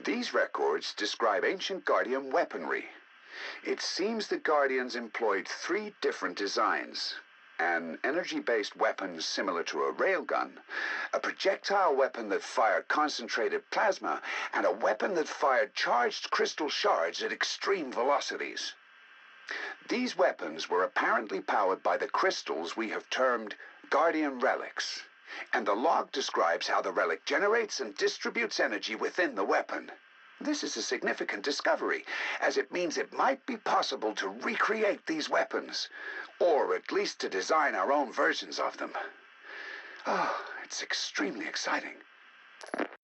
These records describe ancient Guardian weaponry. It seems the Guardians employed 3 different designs. An energy-based weapon similar to a railgun, a projectile weapon that fired concentrated plasma, and a weapon that fired charged crystal shards at extreme velocities. These weapons were apparently powered by the crystals we have termed Guardian relics, and the log describes how the relic generates and distributes energy within the weapon. This is a significant discovery, as it means it might be possible to recreate these weapons, or at least to design our own versions of them. Oh, it's extremely exciting.